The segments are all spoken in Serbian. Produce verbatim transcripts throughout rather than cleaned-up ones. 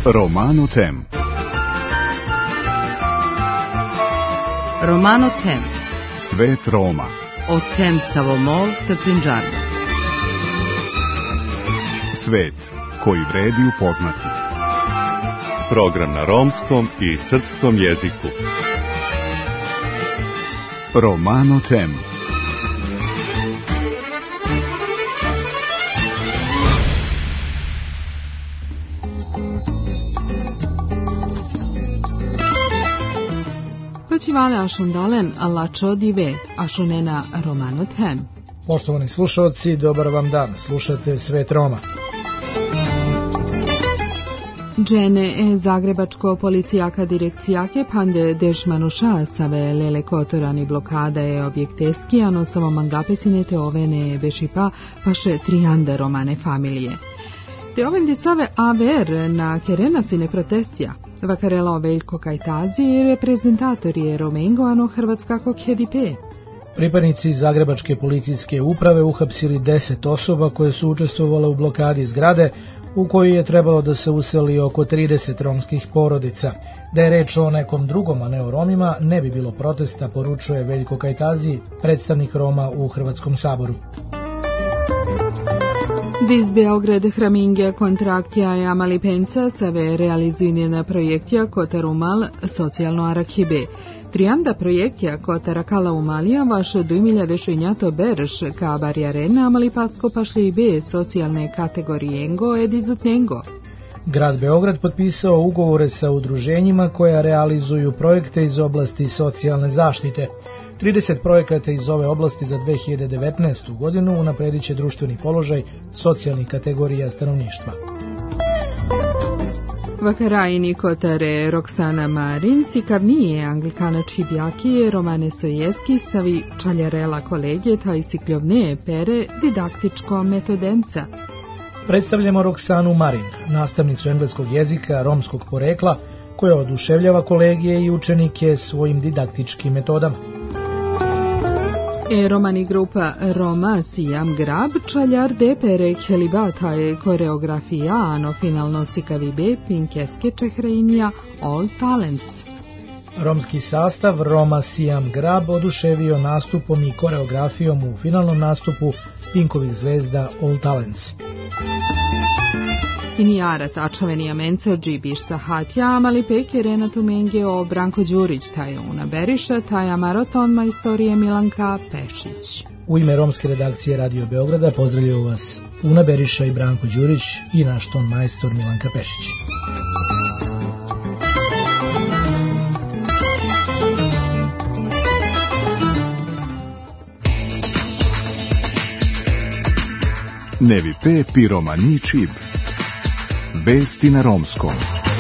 Romano Tem. Romano Tem. Svet Roma. O tem Savomol te Punjab. Svet koji vredi upoznati. Program na romskom i srpskom jeziku. Romano Tem. Počivale ašundalen alačo dive, ašunena Romano Tem. Poštovani slušalci, dobar vam dan, slušate Svet Roma. Džene e Zagrebačko policijaka direkcijake pande dešmanuša save lele kotorani blokada je objekteski, ano samo mangapesine te ovene bešipa paše trijande romane familije. Te ovende save aver na kerenasine protestija. Vakarela Veljko Kajtazi i reprezentatori je Romengo ano Hrvatskakog H D P. Pripadnici Zagrebačke policijske uprave uhapsili deset osoba koje su učestvovale u blokadi zgrade u kojoj je trebalo da se useli oko trideset romskih porodica. Da je reč o nekom drugom, a ne o Romima, ne bi bilo protesta, poručuje Veljko Kajtazi, predstavnik Roma u Hrvatskom saboru. Diz Beograd hramingja kontrakcija je amali pensa save realizujnjena projektija Kotarumal socijalno arakibe. Trianda projektija Kotarakala umalija vaše dujmilja šinjato berš ka barijaren amali pasko paše i be socijalne kategorijengo edizutnjengo. Grad Beograd potpisao ugovore sa udruženjima koja realizuju projekte iz oblasti socijalne zaštite. trideset projekata iz ove oblasti za dve hiljade devetnaestu. godinu unapredit će društveni položaj socijalnih kategorija stanovništva. Vakarajni kotare Roksana Marin, sikavnije anglikana čibjaki, Romane Sojeski, savi čaljarela kolege, taj sikljovne pere didaktičko metodenca. Predstavljamo Roksanu Marin, nastavnicu engleskog jezika romskog porekla, koja oduševljava kolegije i učenike svojim didaktičkim metodama. E romani grupa Roma Sijam Grab, čaljar depere kelibata je koreografija, ano finalno sikavibe, pinkeske čehreinija, all talents. Romski sastav Roma Sijam Grab oduševio nastupom i koreografijom u finalnom nastupu Pinkovih zvezda All Talents. Inijara tačavenija menca džibiš sahatja, amali peke Renatu Menge o Branko Đurić, taj Una Beriša, taj maraton majstorije Milanka Pešić. U ime romske redakcije Radio Beograda pozdravljaju vas Una Beriša i Branko Đurić i naš ton majstor Milanka Pešić. Nevi pe piromani čib. Vesti na romskom.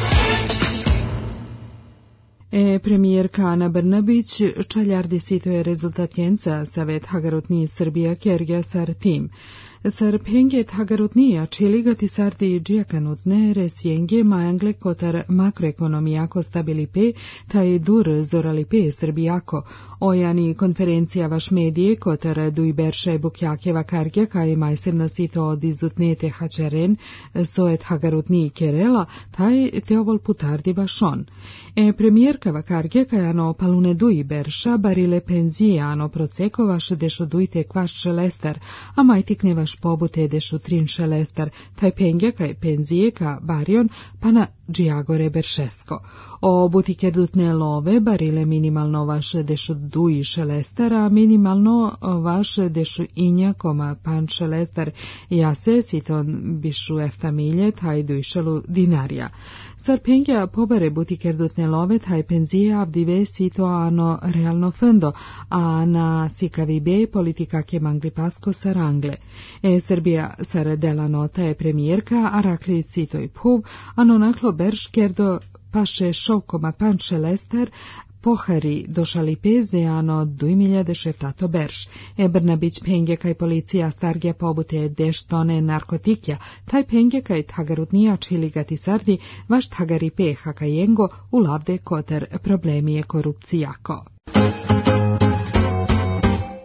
E, premijerka Ana Brnabić čaljardi sito je rezultatjenca Savet Hagarutni Srbija Kergja sar tim. Sar penget Hagarutnija čiligati sardi džijakanutne resjenge majangle kotar makroekonomijako stabilipe taj dur zoralipe srbijako. Ojani konferencija vaš medije kotar dujberše bukjakeva kargja kaj majsem sito od izutnete hačaren soet Hagarutni Kerela taj teovol putardi vašon. E premijerka vakargja kaj ano palune dujberša barile penzije ano proceko vaš dešo dujte kvaš šelestar, a majtikne vaš pobute dešu trin šelestar, taj pengja kaj penzije ka barion pa na džijagore beršesko. O butikerdutne love barile minimalno vaše dešu duji šelestar, a minimalno vaše dešu inja koma pan šelestar jase siton bišu eftamilje taj dujšelu dinarija. Sar pengja pobare butikerdutne love taj penzije avdive sito ano realno fendo, a na sikavibe politika ke mangli pasko sarangle. E Srbija sar dela nota je premijerka, a rakli sito i puv, ano naklo berš kerdo paše šovkoma pan šelestar, pohari došali peze ano dujmiljade šeftato berš. E Brnabić pengje kaj policija stargja pobute deš tone narkotikja, taj pengje kaj tagarutnija čiligati sardi, vaš tagari pe hakajengo u lavde koter problemi je korupcijako.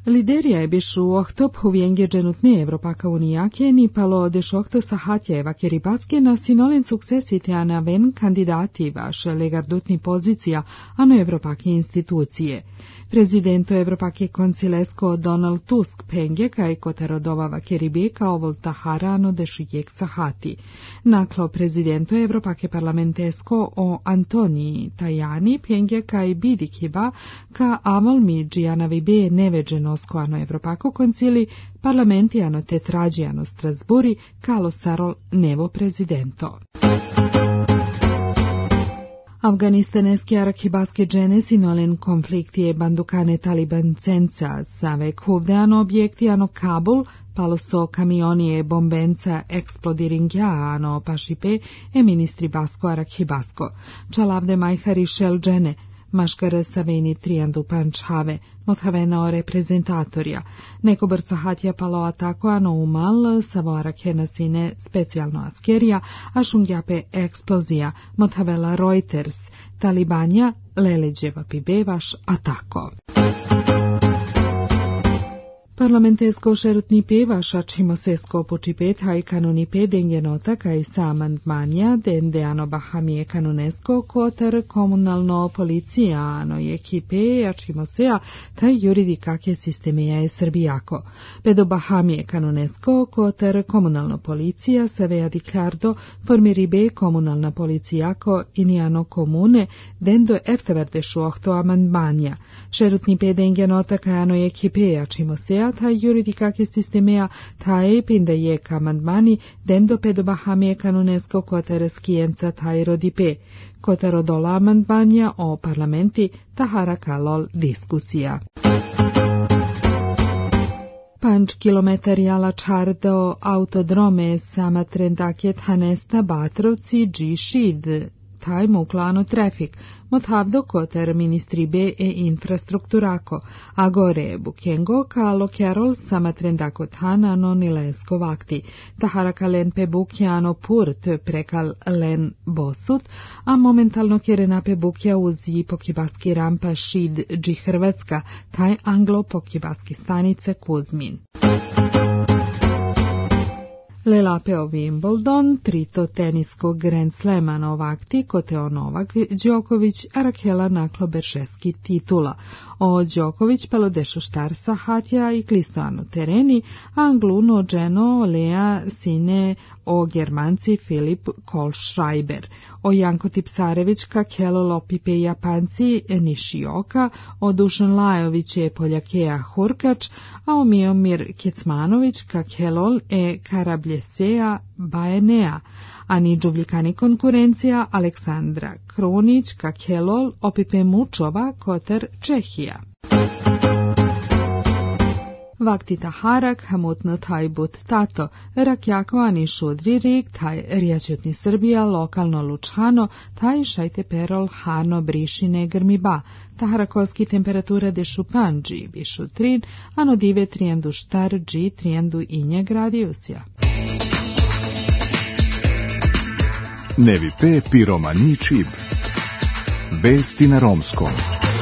Lideria je bišu ohtop huvienge dženutne Evropaka unijake ni palo dešokto sahatjeva keribaske na sinolin suksesite ana ven kandidati vaš legardutni pozicija ano Evropake institucije. Prezidento Evropake koncilesko Donald Tusk penge kaj kotarodovava keribeka ovol tahara ano dešujek sahati. Naklo prezidento Evropake parlamentesko o Antoniji Tajani penge kaj bidikiva ka avol mi džijanavi be neveđeno ano Evropako koncili parlamenti ano tetrađi ano Strasburi kalo sarol nevo prezidento. Afganistaneski arakibaske džene sinolen konflikti je bandukane talibancenca save kuvde ano objekti ano Kabul palo so kamioni e bombenca eksplodiringja ano pašipe e ministri basko arakibasko. Čalavde majhari šel džene maškare saveni triandu pančave, mothavena o reprezentatorja. Neko brzo hatja palo atako ano umal, savo arakena sine specijalno askerija, a šungjape eksplozija, mothavela Reuters, talibanja leleđeva pibevaš atako. Parlamentesko šerutni pevaš, a čimo se skopuči pet haj kanoni pedenje nota kaj sa amandmanja, dende ano bahamije kanonesko, kotar komunalno policija ano je ekipe, a čimo se a taj juridikake sistemeja je srbijako. Pedo bahamije kanonesko, kotar komunalno policija se vea diklardo formiribe komunalna policijako inijano komune, dendo efteverde šuohto amandmanja. Šerutni pedenje nota kaj ano je ekipe, a čimo se a taj juridikake sistemea taj pindajek amandmani dendo pedobahamije kanonesko kotar skijenca taj rodipe. Kotar odola amandmanja o parlamenti tahara kalol diskusija. Panč kilometrijala čardo autodrome sama trendaket hanesta Batrovci džišid. Taj muklano trafik, mothavdo kotar ministri be e infrastrukturako, a gore bukengo kalo kerol sama trendako tana no nilesko vakti, taharaka len pe bukjano purt prekal len bosut, a momentalno kerena pe bukja uzi pokibaski rampa šid dži Hrvatska, taj anglo pokibaski stanice Kuzmin. Lelapeo Wimbledon, trito tenisko Grand Slema novakti, Koteo Novak, Đoković, Arakela naklo beršeski titula. O Đoković pelo dešo štar sahatja i klistoano tereni, a angluno dženo lea sine o Germanci Filip Kohlschreiber. O Janko Tipsarević ka kelo lopipe Japanci Nišioka, o Dušan Lajović je Poljakeja Hurkač, a o Miomir Kecmanović ka kelol e Karabljesea Baenea, a ni džuvljikani konkurencija Aleksandra Kronić ka kelol opipe Mučova kotar Čehija. Vakti taharak, hamutno taj but tato, rakjako ani šudri rik, taj rijačutni Srbija, lokalno lučhano, taj šajte perol hano brišine grmiba, taharakovski temperatura de šupan dži bišu trin, ano dive trijendu štar dži trijendu inje gradiusja. Nevi pe piromani čib. Vesti na romskom.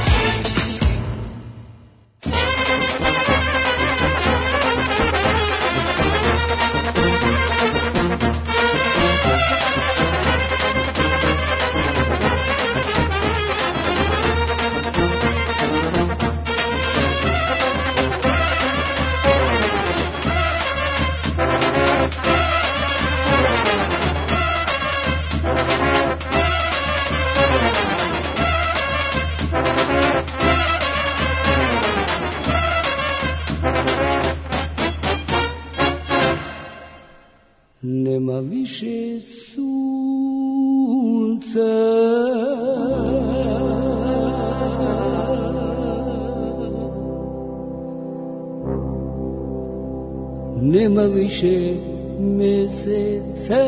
Nema više sunca, nema više meseca,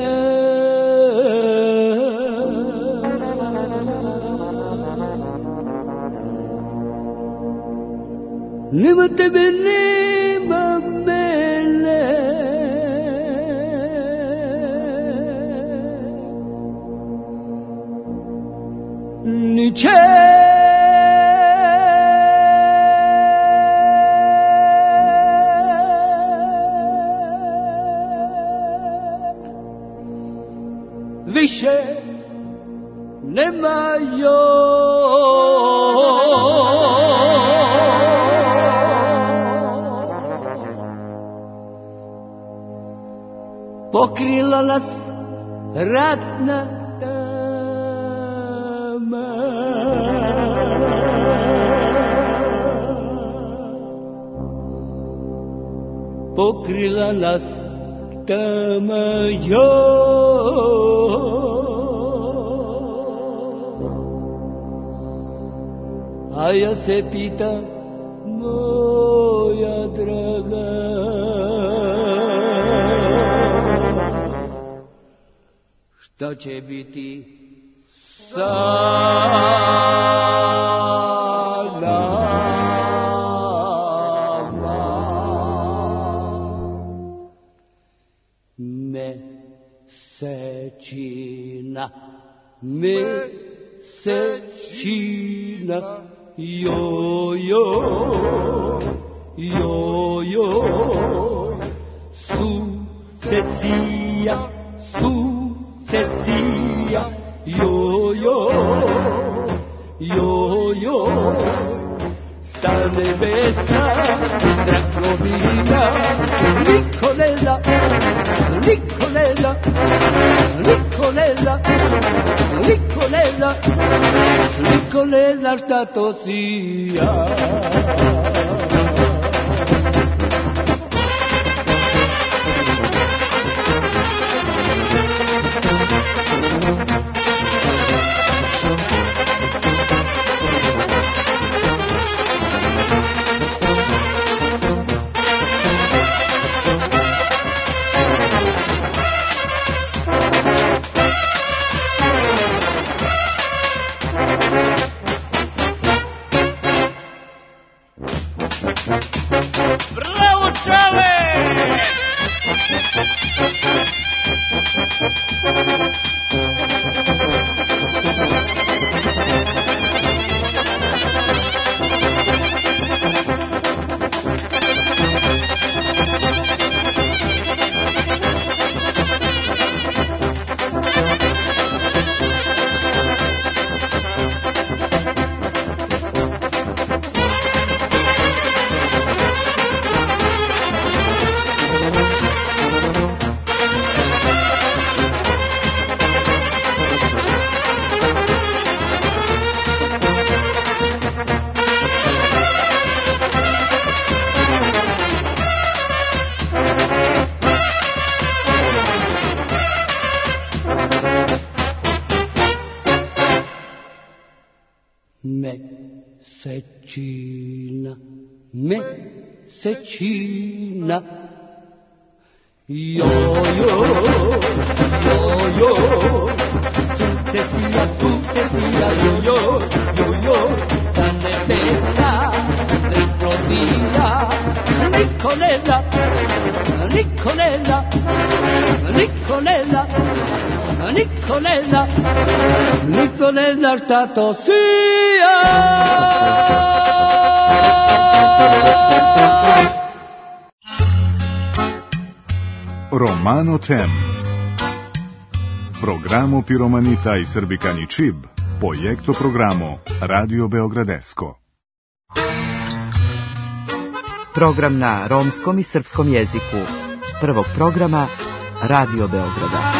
nema tebe, nema mene. Ničega nema pokrila nas ratna tama. Pokrila nas tama a ja se pitam, moja draga, šta će biti sa nama? Mesečina, mesečina, jo, jo, jo, jo, sukcesija, sukcesija, jo, jo, jo, jo, sa nebesa dragovina, niko ne zna, niko ne zna, niko ne zna, niko ne zna, niko ne zna šta to sija. Mesečina, mesečina, jo, jo, jo, jo, sukcesija, sukcesija, jo, jo, jo, jo, sa nebesa priprobija, niko ne zna, niko ne zna, niko ne zna, niko ne zna, niko ne zna šta to sija. Romano Tem. Programo Piromanita i Srbikani Čib, projekto programo Radio Beogradesko. Program na romskom i srpskom jeziku. Prvog programa Radio Beograda.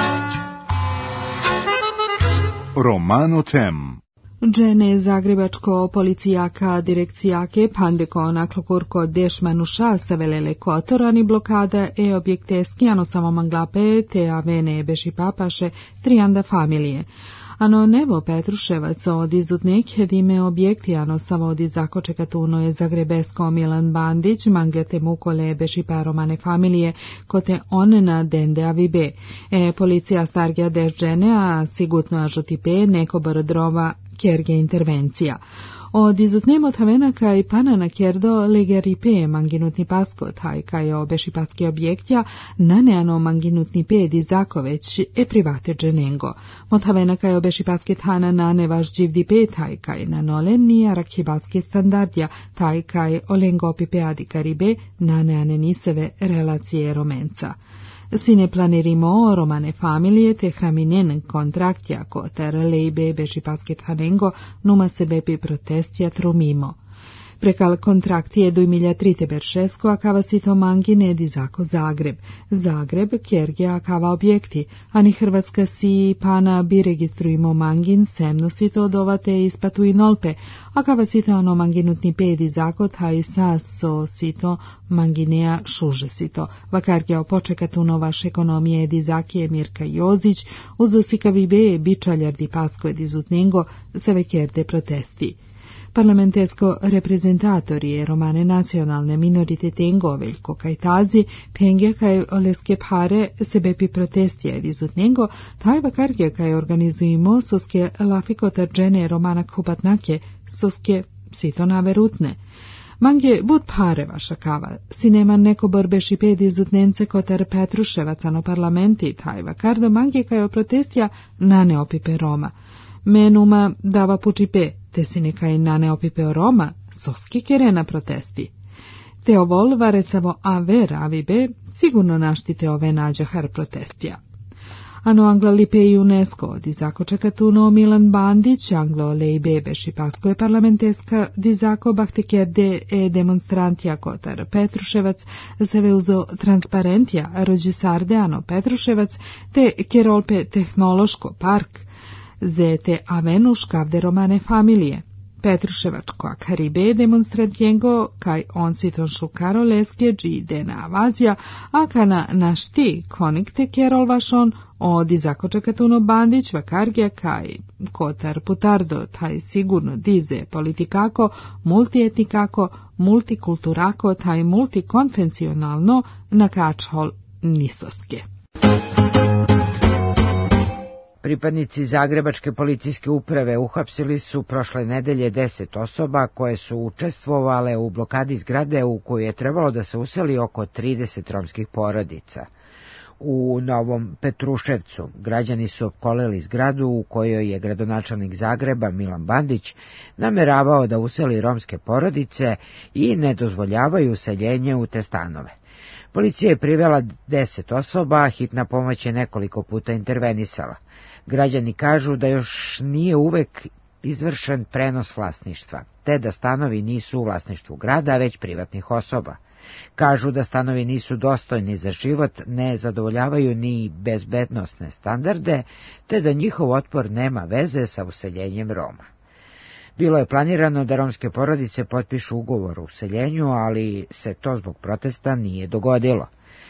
Romano Tem. Džene zagrebačko policijaka direkcijake pandeko naklokurko dešmanuša savelele kotorani blokada e objekteskiano samomanglape te avene beši papaše trianda familije. Ano nebo Petruševac od izutnek hedime objektijano savodi zakočekatuno je zagrebesko Milan Bandić mangete mukole beši paromane familije kote on na dende avibe. E policija stargja deš džene a sigutno ažotipe neko brdrova kerge intervencija. Od izutnemo tavenaka i panana kerdo legeripe manginutni paskot, hajka je obeši paski objektja, naneano manginutni pedi zakoveć e private dženengo. Motavenaka je obeši paski tana nane vaš dživdi pet, hajka je nanole nija rakhibaski standardja, tajka je olengopi peadi karibe, naneane niseve relacije romenca. Sine planerimo romane familie te hraminen contractia coter leibe beši paskethanengo numa sebepi protestia trumimo. Prekal kontraktie duimiljatri beršesko akava sito mangine dizako Zagreb. Zagreb kjerge akava objekti, ani Hrvatska si pana bi registrujemo mangin semno sito dovate ispatu inolpe, akava sito ano manginutni pedi zako taj saso sito manginea šuže sito. Vakarge opočekatuno vaš ekonomije dizakije Mirka Jozić, uzosikavi be bičaljardi pasko dizutnengo seve kjerde protesti. Parlamentesko reprezentatorije romane nacionalne minoritetengo Veljko Kajtazi, pengja kaj oleske pare sebepi protestija edizutnengo, taj vakarge kaj organizujemo soske lafiko trđene romana kupatnake, soske sito naverutne. Mange bud pare vaša kava, sineman neko borbeši pedi zutnence kotar Petruševac ano parlamenti, taj vakardo mange kaj o protestija nane opipe Roma. Menuma dava pučipe, te si nekaj nane opipeo Roma, soski kerena protesti. Te ovol vare samo ave ravibe, sigurno naštite ove nađahar protestija. Ano Angla lipe i UNESCO dizako čekatuno Milan Bandić, Anglo lejbe beši pasko je parlamenteska dizako bahtekerde e demonstrantija kotar Petruševac, seve uzo transparentija rođisarde ano Petruševac, te kerolpe tehnološko park, zete avenu škavde romane familije. Petruševačko akaribe demonstrantjengo, kaj on siton šukaro leske džide na avazija, a kana našti konikte kerol vašon, odi zakočekatuno Bandić vakargija kaj kotar putardo, taj sigurno dize politikako, multietnikako, multikulturako, taj multikonfensionalno na kačhol nisoske. Pripadnici Zagrebačke policijske uprave uhapsili su prošle nedelje deset osoba koje su učestvovale u blokadi zgrade u koju je trebalo da se useli oko trideset romskih porodica. U Novom Petruševcu građani su opkolili zgradu u kojoj je gradonačelnik Zagreba Milan Bandić nameravao da useli romske porodice i ne dozvoljavaju useljenje u te stanove. Policija je privela deset osoba, a hitna pomoć je nekoliko puta intervenisala. Građani kažu da još nije uvek izvršen prenos vlasništva, te da stanovi nisu u vlasništvu grada, već privatnih osoba. Kažu da stanovi nisu dostojni za život, ne zadovoljavaju ni bezbednosne standarde, te da njihov otpor nema veze sa useljenjem Roma. Bilo je planirano da romske porodice potpišu ugovor o useljenju, ali se to zbog protesta nije dogodilo.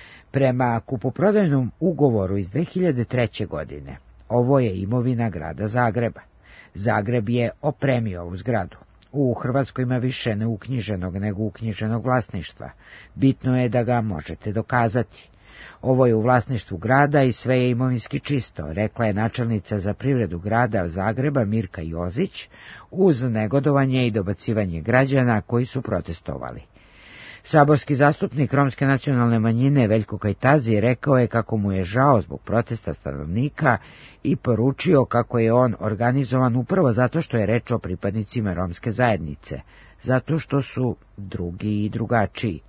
Prema kupoprodajnom ugovoru iz dve hiljade treće. godine, ovo je imovina grada Zagreba. Zagreb je opremio ovu zgradu. U Hrvatskoj ima više neuknjiženog nego uknjiženog vlasništva. Bitno je da ga možete dokazati. Ovo je u vlasništvu grada i sve je imovinski čisto, rekla je načelnica za privredu grada Zagreba Mirka Jozić, uz negodovanje i dobacivanje građana koji su protestovali. Saborski zastupnik romske nacionalne manjine Veljko Kajtazi rekao je kako mu je žao zbog protesta stanovnika i poručio kako je on organizovan upravo zato što je reč o pripadnicima romske zajednice, zato što su drugi i drugačiji.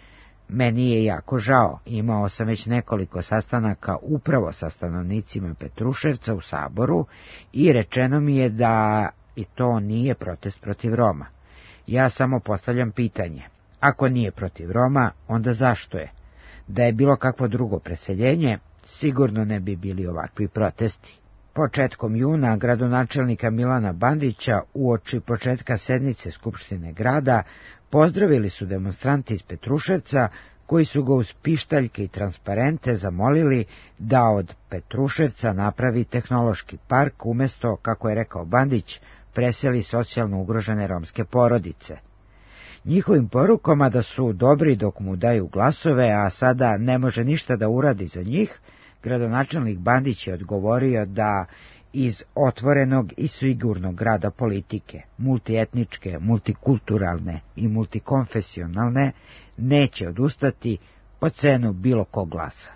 Meni je jako žao, imao sam već nekoliko sastanaka upravo sa stanovnicima Petruševca u Saboru i rečeno mi je da i to nije protest protiv Roma. Ja samo postavljam pitanje. Ako nije protiv Roma, onda zašto je? Da je bilo kakvo drugo preseljenje, sigurno ne bi bili ovakvi protesti. Početkom juna gradonačelnika Milana Bandića uoči početka sednice Skupštine grada pozdravili su demonstranti iz Petruševca koji su ga uz pištaljke i transparente zamolili da od Petruševca napravi tehnološki park umjesto, kako je rekao Bandić, preseli socijalno ugrožene romske porodice. Njihovim porukama da su dobri dok mu daju glasove, a sada ne može ništa da uradi za njih, gradonačelnik Bandić je odgovorio da iz otvorenog i sigurnog grada politike, multietničke, multikulturalne i multikonfesionalne, neće odustati po cenu bilo kog glasa.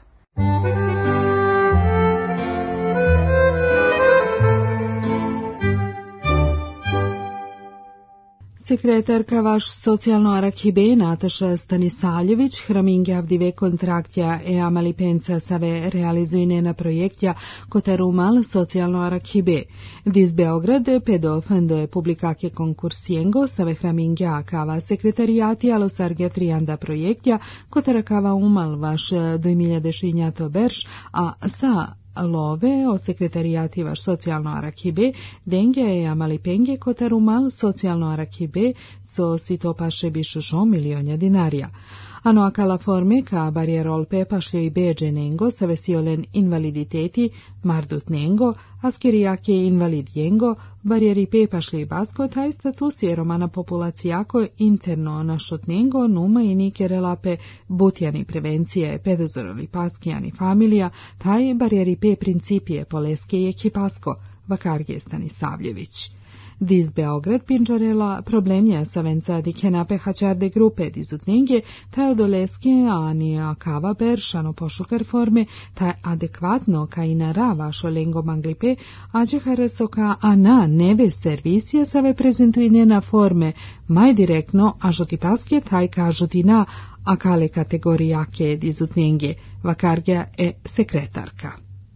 Sekretarka vaš socijalno arakibe Nataša Stanisaljević hraminge avdive kontrakcija e amalipenca save realizujne na projektja kotarumal socijalno arakibe. Diz Beograd pedo fendo publikake konkursiengo save hraminge akava sekretarijati alosarge trianda projektja kotarakava umal vaš dojmiljadešinjato berš, a sa love o sekretarijati vaš socijalno arakibe, denge e amalipenge kotarumal socijalno arakibe, so si to paše bišušo milionja dinarija. Ano akala forme ka barjerol pepašljo i beđe nengo sa vesiolen invaliditeti, mardut nengo, askirijake invalid jengo, barjeri pepašljo i basko, taj status je romana populacijako interno našot nengo, numa i nike relape butjani prevencije, pedozoroli paskijani familija, taj barjeri pe principije poleske i ekipasko, vakarge Stanisavljević. Diz Beograd pinđarela problemja sa venca dikenape hačarde grupe dizutnenge, taj odoleske ani akava beršano pošukar forme, taj adekvatno ka i nara vašo lengo manglipe, ađe harasoka ana neve servisije save prezentujne na forme, maj direktno ažotipaske taj ka ažotina akale kategorijake dizutnenge, vakarga e sekretarka.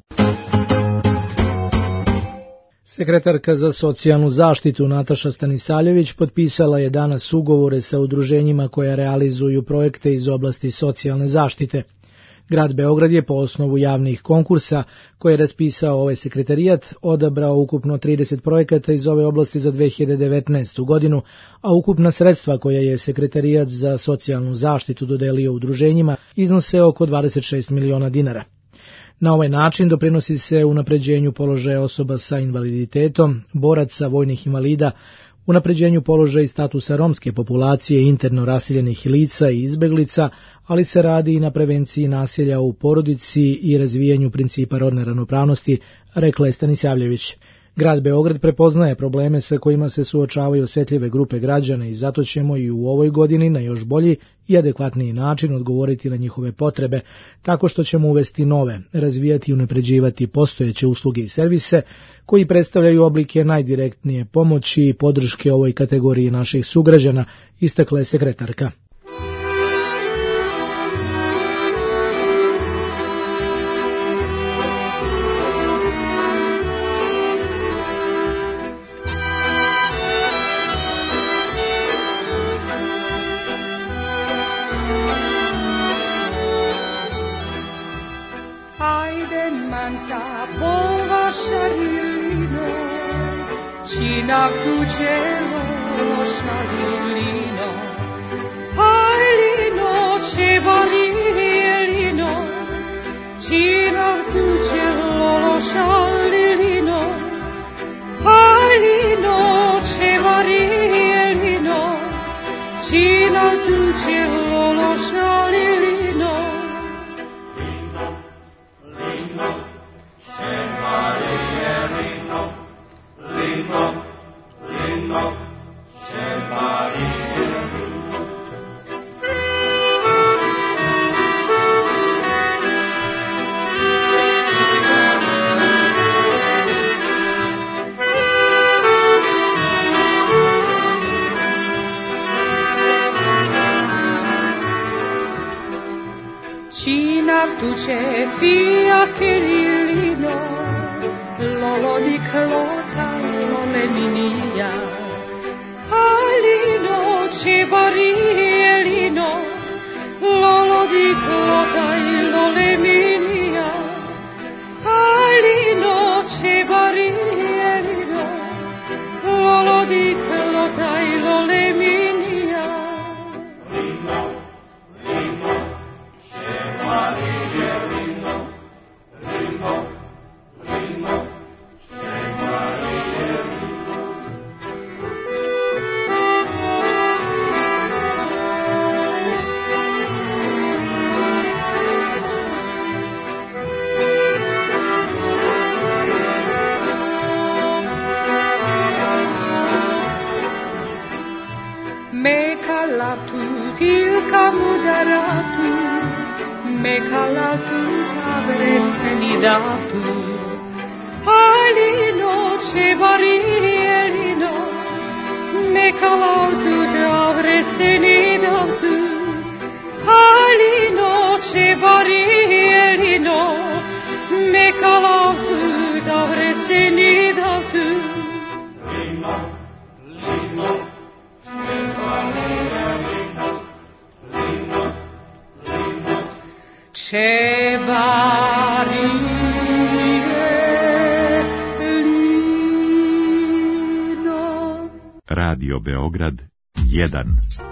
Sekretarka za socijalnu zaštitu Nataša Stanisaljević potpisala je danas ugovore sa udruženjima koja realizuju projekte iz oblasti socijalne zaštite. Grad Beograd je po osnovu javnih konkursa koje je raspisao ovaj sekretarijat odabrao ukupno trideset projekata iz ove oblasti za dve hiljade devetnaestu. godinu, a ukupna sredstva koja je sekretarijat za socijalnu zaštitu dodelio udruženjima iznose oko dvadeset šest miliona dinara. Na ovaj način doprinosi se unapređenju položaja osoba sa invaliditetom, boraca, vojnih invalida, unapređenju položaja i statusa romske populacije, interno raseljenih lica i izbeglica, ali se radi i na prevenciji nasilja u porodici i razvijanju principa rodne ravnopravnosti, rekla je Stanisavljević. Grad Beograd prepoznaje probleme sa kojima se suočavaju osjetljive grupe građana i zato ćemo i u ovoj godini na još bolji i adekvatniji način odgovoriti na njihove potrebe, tako što ćemo uvesti nove, razvijati i unapređivati postojeće usluge i servise koji predstavljaju oblike najdirektnije pomoći i podrške ovoj kategoriji naših sugrađana, istakla je sekretarka. Cina tu cielo scialino, Paolino ce varielino, Cina tu cielo scialino, Paolino ce varielino, Cina tu cielo scialino. Tu c'è fia che lino, lolo di clota, lole minia, alino c'è varielino, lolo di clota, lole minia, alino c'è varielino, lolo di clota, lole minia. Mudaratu, me calatu, avresseni datu, alino ce varielino, me calautu davre senidautu, alino ce varielino, me calautu davre senidautu. Lino, lino, ce varie lino. Radio Beograd jedan.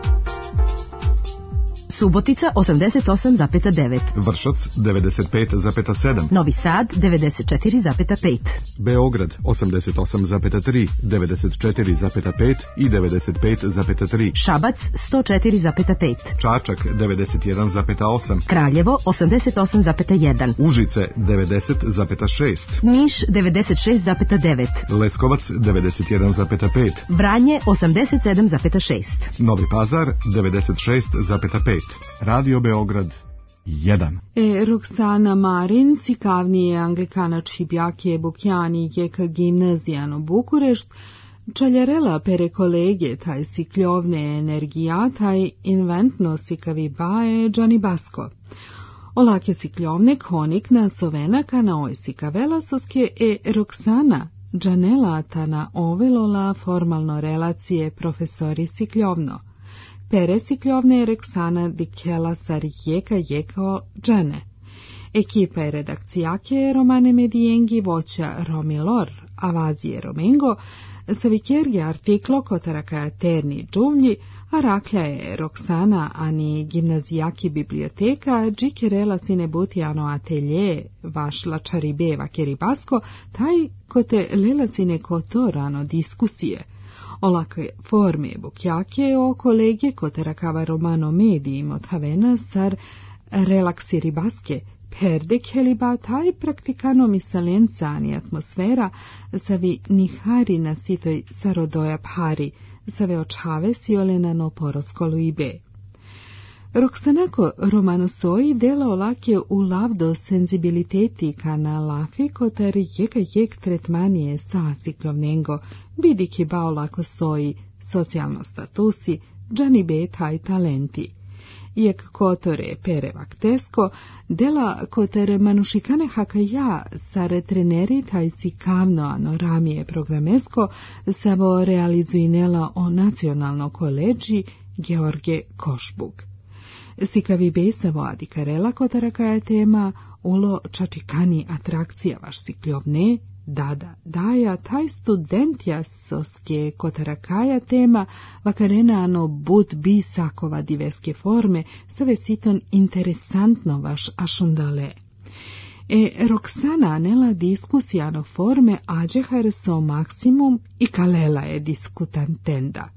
Subotica osamdeset osam zarez devet. Vršac devedeset pet zarez sedam. Novi Sad devedeset četiri zarez pet. Beograd osamdeset osam zarez tri, devedeset četiri zarez pet i devedeset pet zarez tri. Šabac sto četiri zarez pet. Čačak devedeset jedan zarez osam. Kraljevo osamdeset osam zarez jedan. Užice devedeset zarez šest. Niš devedeset šest zarez devet. Leskovac devedeset jedan zarez pet. Vranje osamdeset sedam zarez šest. Novi Pazar devedeset šest zarez pet. Radio Beograd jedan. E, Roksana Marin, sikavnije anglikana Čibjakije Bukjani jeka gimnazijano Bukurešt, čaljarela pere kolege taj sikljovne energija, taj inventno sikavi baje Džani Basko. Olake sikljovne konik na sovenaka na oj sikavela soske e Roksana Džanela ta na ovelola formalno relacije profesori sikljovno. Pere sikljovne Roksana dikela sar jeka jekao džane. Ekipa je redakcijake romane medijengi voća Romilor, avazije Romengo, savikerge artiklo kotaraka terni džuvlji, a raklja je Roksana ani gimnazijaki biblioteka, džikerela sine butijano atelje, vaš lačaribe vakeribasko, taj kote lela sine kotorano diskusije. Olake forme bukjake o kolege kotarakava romano medijim od Havena sar relaksiri baske, perde keliba taj praktikano misalenca ani atmosfera savi nihari na sitoj sarodoja pari, save očave siolena no poroskolu ibe. Roksanako romanosoji dela olake u lavdo senzibiliteti kana lafi kotar jeka jek tretmanije sa siklovnengo, bidiki ba olako soji socijalno statusi, džani be taj talenti. Jek kotore pere vaktesko, dela kotar manušikane hakaja sare treneri taj si kavno ano ramije programesko, savo realizuinela o nacionalno koleđi George Košbuk. Sikavi besavo adikarela kotarakaja tema ulo čačikani atrakcija vaš sikljovne, dada daja taj studentja soske kotarakaja tema vakarena ano bud bisakova diveske forme save siton interesantno vaš ašundale. E Roksana nela diskusijano forme ađehar so maksimum i kalela je diskutantenda.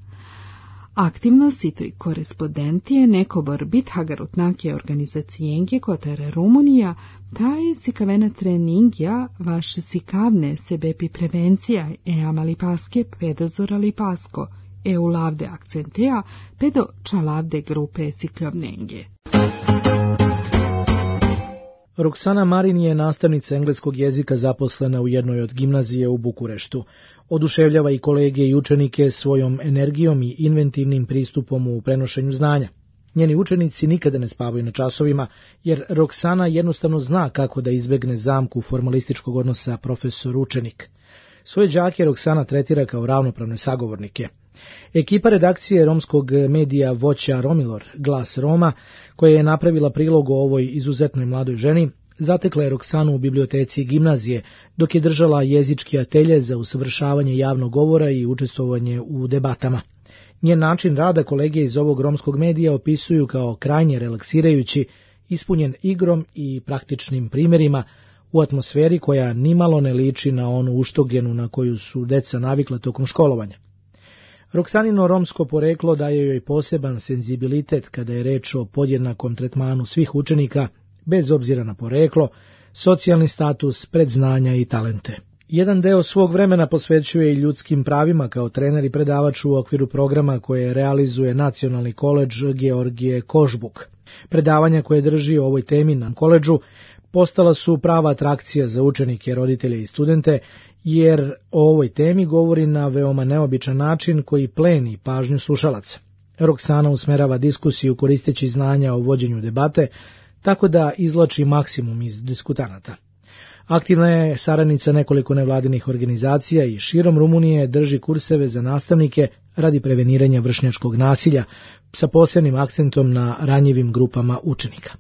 Aktivno sitoj korespondentije nekobor bithagarutnake organizacijenge kotare Rumunija, taj sikavena treningja vaš sikavne sebepi prevencija e amalipaske pedozorali pasko, e ulavde akcentea pedo čalavde grupe sikljovnenge. Roksana Marin je nastavnica engleskog jezika zaposlena u jednoj od gimnazije u Bukureštu. Oduševljava i kolege i učenike svojom energijom i inventivnim pristupom u prenošenju znanja. Njeni učenici nikada ne spavaju na časovima, jer Roksana jednostavno zna kako da izbegne zamku formalističkog odnosa profesor-učenik. Svoje đake Roksana tretira kao ravnopravne sagovornike. Ekipa redakcije romskog medija voća Romilor, Glas Roma, koja je napravila prilog o ovoj izuzetnoj mladoj ženi, zatekla je Roksanu u biblioteci gimnazije, dok je držala jezički atelje za usavršavanje javnog govora i učestvovanje u debatama. Njen način rada kolege iz ovog romskog medija opisuju kao krajnje relaksirajući, ispunjen igrom i praktičnim primjerima, u atmosferi koja nimalo ne liči na onu uštogljenu na koju su deca navikla tokom školovanja. Roksanino romsko poreklo daje joj poseban senzibilitet kada je reč o podjednakom tretmanu svih učenika, bez obzira na poreklo, socijalni status, predznanja i talente. Jedan deo svog vremena posvećuje i ljudskim pravima kao trener i predavač u okviru programa koje realizuje Nacionalni koledž Georgije Košbuk. Predavanja koje drži o ovoj temi na koledžu postala su prava atrakcija za učenike, roditelje i studente, jer o ovoj temi govori na veoma neobičan način koji pleni pažnju slušalaca. Roksana usmerava diskusiju koristeći znanja o vođenju debate, tako da izvlači maksimum iz diskutanata. Aktivna je saradnica nekoliko nevladinih organizacija i širom Rumunije drži kurseve za nastavnike radi preveniranja vršnjačkog nasilja, sa posebnim akcentom na ranjivim grupama učenika.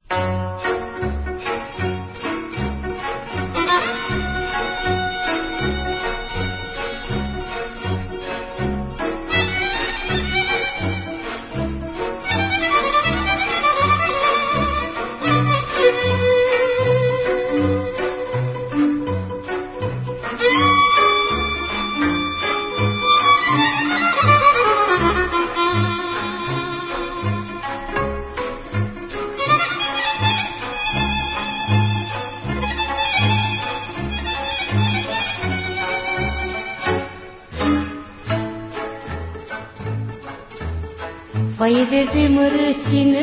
Foaie verde mărăcină,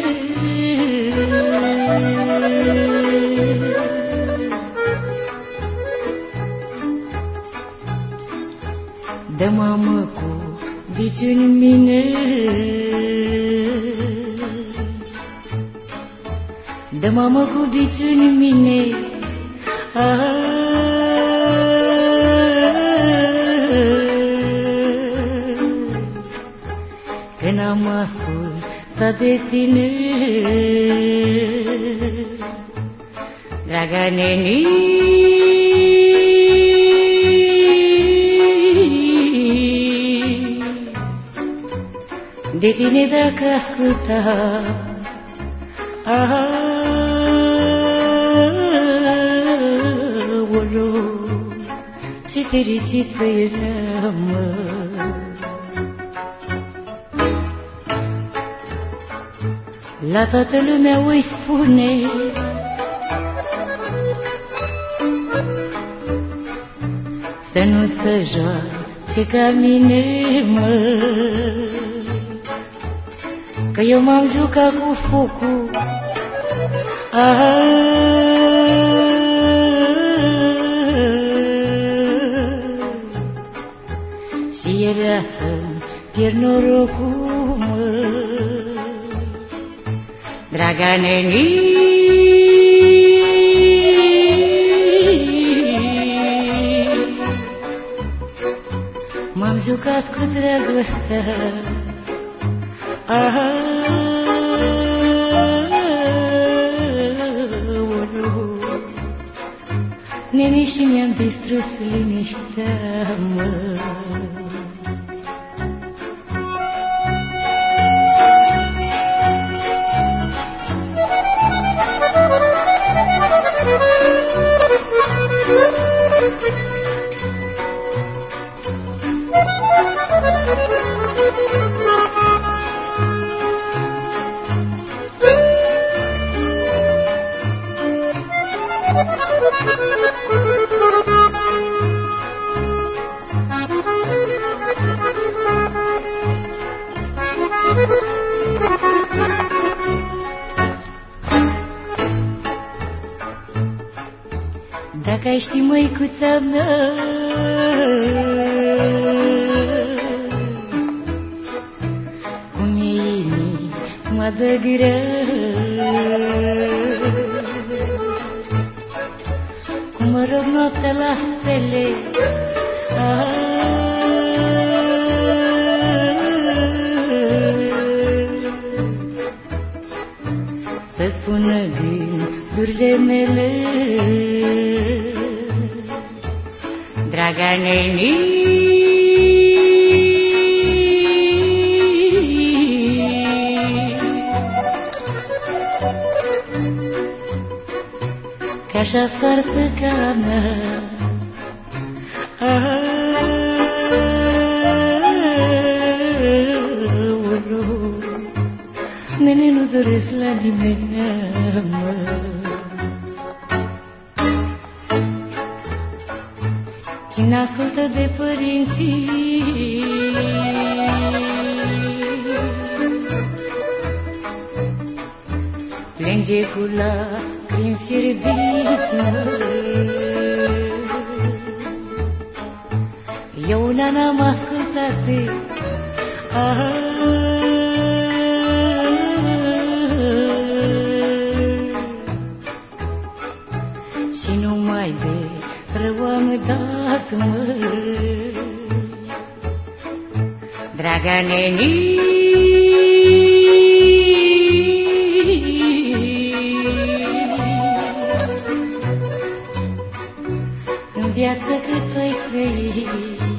dă mamă cu biciuni în mine, dă mamă cu biciuni în mine, că n-am ascultat de tine, draga neni. De tine dacă asculta, aoleu, ce fericită eram. La toată lumea o-i spune să nu se joace ca mine, mă, că eu m-am jucat cu focul, și era să-mi pierd norocul, mă, draga neni. M-am jucat cu dragostea, aoleu, neni, și mi-am distrus liniștea, mă. Dacă ai ști, măicuța mea, cum e inima de grea, cum mă rog noaptea la stele, să spună gândurile mele, draga neni. Că așa soartă ca mea, aoleu, nene, nu doresc la nimeni, mă. Cine ascultă de părinții plânge cu prin fierbiți, eu n-am ascultat de și numai de rău am dat, mă, draga neni. În viață cât ai trăit,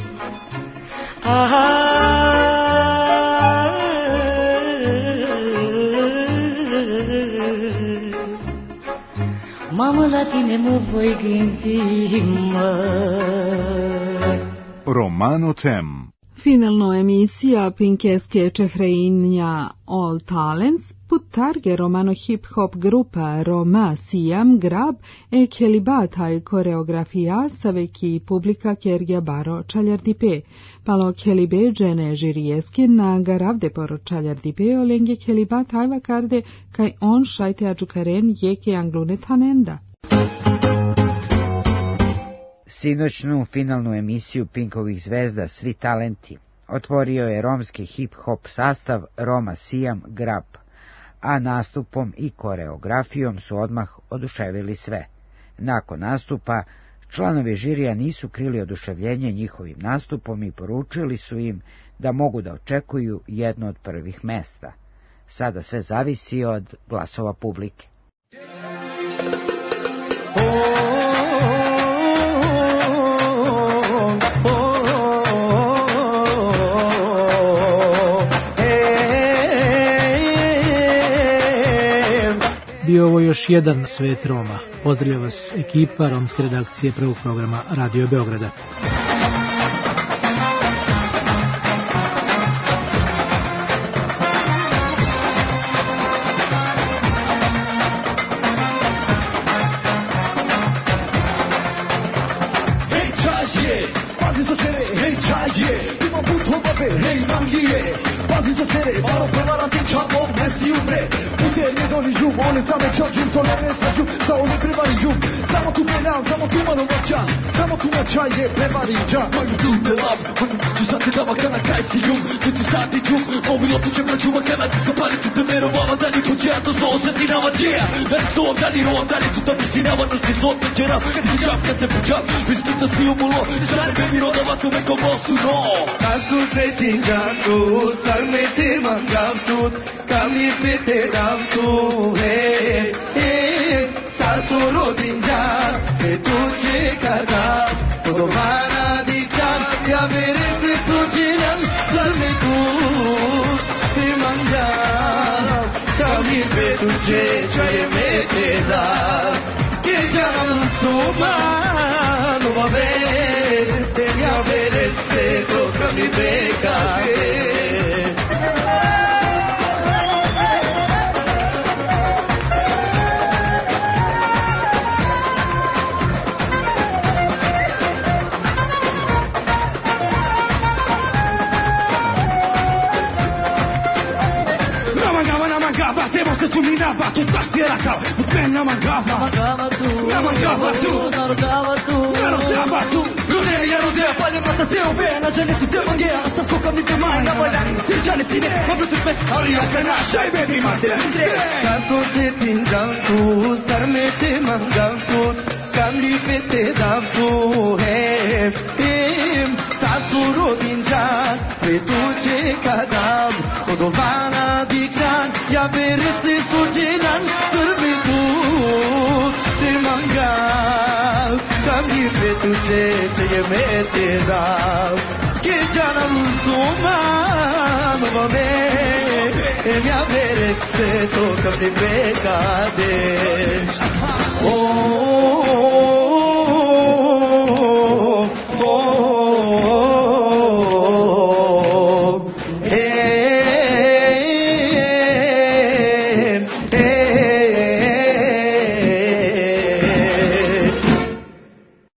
mamă, la tine mă voi gândi, mă. Romano Tem. Finalno emisija pinkeske čehreinja All Talents putarge romano hip-hop grupa Roma Siam Grab e kelibataj koreografija saveki publika kerja baro čaljardipe. Palo kelibe džene žirijeske na garavde poro čaljardipe olenge kelibataj vakarde kaj on šajte ađukaren jeke anglune tanenda. Sinoćnu finalnu emisiju Pinkovih zvezda Svi talenti otvorio je romski hip-hop sastav Roma Siam Grab, a nastupom i koreografijom su odmah oduševili sve. Nakon nastupa, članovi žirija nisu krili oduševljenje njihovim nastupom i poručili su im da mogu da očekuju jedno od prvih mesta. Sada sve zavisi od glasova publike. Bio ovo još jedan Svet Roma. Pozdravlja vas ekipa romske redakcije prvog programa Radio Beograda. Hej čađe, pazi za cere, hej čađe, ima put obave, hej mangije, pazi za cere, malo prevaram ti čapom, ne si umre. Oni džum, oni tamo čađum, to ne ne slađu, sa oni prevari džum. Samo tu penal, samo tu mano moća, samo tu moća je prevari dža. Maju tu te lav, ti sad te dava kana kaj si jum, tu ti sadi džum, ovi otuče pračuma kana ti skapali tu te merovava, da li počeja to zo osjeti nama džeja. Da li zov, da li rov, da li tu ta pisinava, da si zot te džera, kad ti čap, kad se počap, biskita si umulo, žare bebi rodava tu meko bosu no. Kasu se tinjatu, sarme te mangam tut, kamli pete dam tu. Hey, hey, sasuro dinja, e tu che kada, podovana dikam, ya mere se sujilan, zarme tu, te manja, kami pe tu che chaye me te da, ke janam suma, no va ver, te ya mere se to kami pe ka. Minava tu tastiera kao, penna mangava, mangava tu, narogava tu, narogava tu. Rodea ja rodea, palje mata te ove, na džene tu te mangea, sam kokam ni te maj, na valjani, sirđane sine, ma bluetooth bez, ali ja ka naša i baby mate, kako te tinjam tu, sarme te mangam tu, kamli pete dam tu, he, im, sasuro dinjan, pe tu ce kadam, kodovana dikran, ja bere se sujilan, sarme tu, te mangam, kamli pe tu ce, ce ye me te dam, ke janam suma, no va me, e mi avere se to kamli pe kade.